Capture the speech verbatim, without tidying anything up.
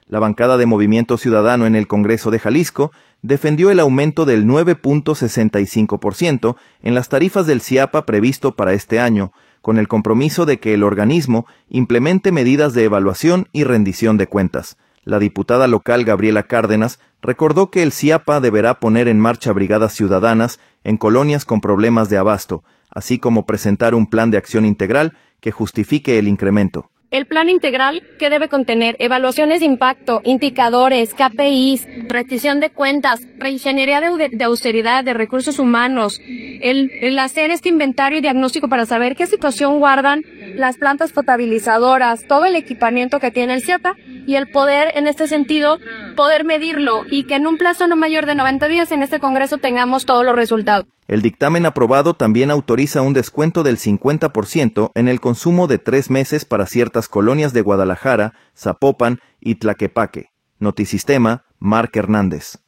La bancada de Movimiento Ciudadano en el Congreso de Jalisco defendió el aumento del nueve punto sesenta y cinco por ciento en las tarifas del CIAPA previsto para este año, con el compromiso de que el organismo implemente medidas de evaluación y rendición de cuentas. La diputada local Gabriela Cárdenas recordó que el CIAPA deberá poner en marcha brigadas ciudadanas en colonias con problemas de abasto, así como presentar un plan de acción integral que justifique el incremento. El plan integral, que debe contener evaluaciones de impacto, indicadores, K P Is, rendición de cuentas, reingeniería de, de austeridad, de recursos humanos, el, el hacer este inventario y diagnóstico para saber qué situación guardan las plantas potabilizadoras, todo el equipamiento que tiene el CIAPA y el poder, en este sentido, poder medirlo y que en un plazo no mayor de noventa días en este Congreso tengamos todos los resultados. El dictamen aprobado también autoriza un descuento del cincuenta por ciento en el consumo de tres meses para ciertas colonias de Guadalajara, Zapopan y Tlaquepaque. Notisistema, Marc Hernández.